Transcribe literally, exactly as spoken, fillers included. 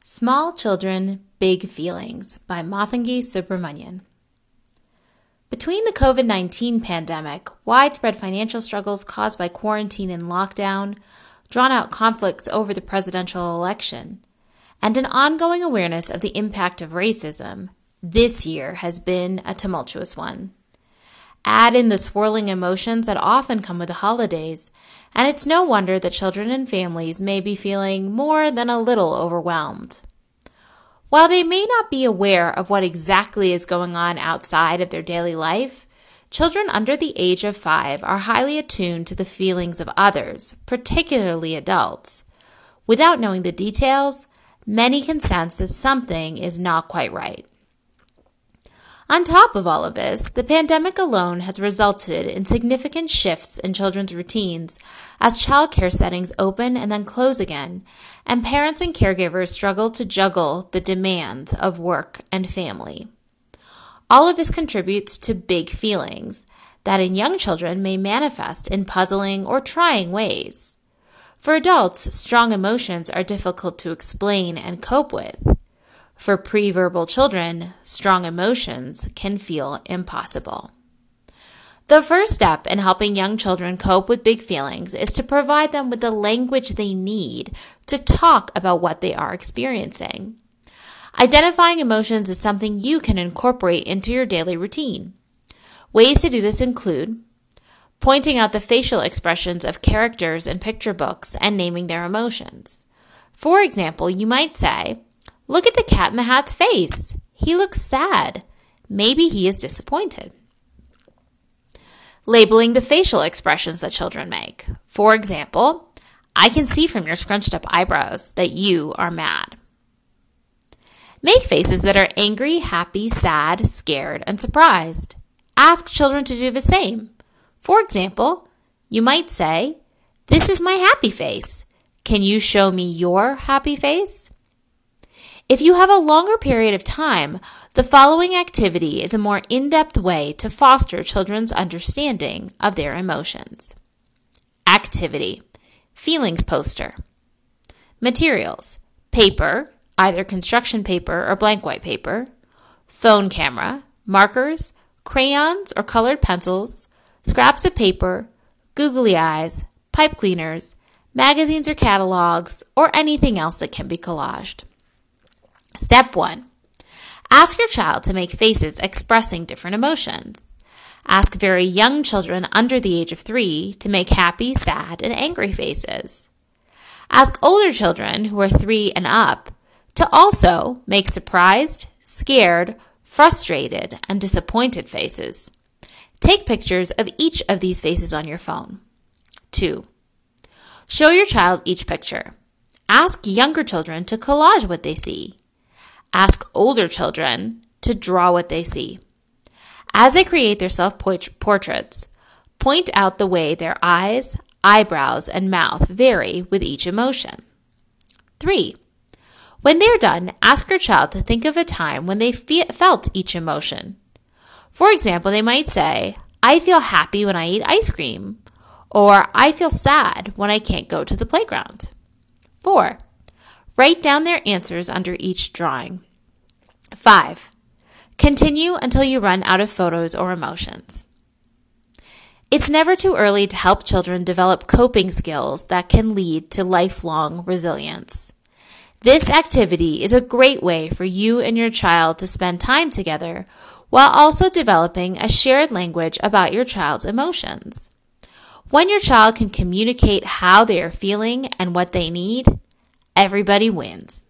Small Children, Big Feelings by Mathangi Subramanian. Between the covid nineteen pandemic, widespread financial struggles caused by quarantine and lockdown, drawn-out conflicts over the presidential election, and an ongoing awareness of the impact of racism, this year has been a tumultuous one. Add in the swirling emotions that often come with the holidays, and it's no wonder that children and families may be feeling more than a little overwhelmed. While they may not be aware of what exactly is going on outside of their daily life, children under the age of five are highly attuned to the feelings of others, particularly adults. Without knowing the details, many can sense that something is not quite right. On top of all of this, the pandemic alone has resulted in significant shifts in children's routines as childcare settings open and then close again, and parents and caregivers struggle to juggle the demands of work and family. All of this contributes to big feelings that in young children may manifest in puzzling or trying ways. For adults, strong emotions are difficult to explain and cope with. For pre-verbal children, strong emotions can feel impossible. The first step in helping young children cope with big feelings is to provide them with the language they need to talk about what they are experiencing. Identifying emotions is something you can incorporate into your daily routine. Ways to do this include pointing out the facial expressions of characters in picture books and naming their emotions. For example, you might say, "Look at the cat in the hat's face. He looks sad. Maybe he is disappointed." Labeling the facial expressions that children make. For example, "I can see from your scrunched up eyebrows that you are mad." Make faces that are angry, happy, sad, scared, and surprised. Ask children to do the same. For example, you might say, "This is my happy face. Can you show me your happy face?" If you have a longer period of time, the following activity is a more in-depth way to foster children's understanding of their emotions. Activity: feelings poster. Materials: paper, either construction paper or blank white paper, phone camera, markers, crayons or colored pencils, scraps of paper, googly eyes, pipe cleaners, magazines or catalogs, or anything else that can be collaged. Step one. Ask your child to make faces expressing different emotions. Ask very young children under the age of three to make happy, sad, and angry faces. Ask older children who are three and up to also make surprised, scared, frustrated, and disappointed faces. Take pictures of each of these faces on your phone. Two. Show your child each picture. Ask younger children to collage what they see. Ask older children to draw what they see. As they create their self-portraits, point out the way their eyes, eyebrows, and mouth vary with each emotion. Three. When they're done, ask your child to think of a time when they fe- felt each emotion. For example, they might say, "I feel happy when I eat ice cream," or "I feel sad when I can't go to the playground." Four. Write down their answers under each drawing. Five. Continue until you run out of photos or emotions. It's never too early to help children develop coping skills that can lead to lifelong resilience. This activity is a great way for you and your child to spend time together while also developing a shared language about your child's emotions. When your child can communicate how they are feeling and what they need, everybody wins.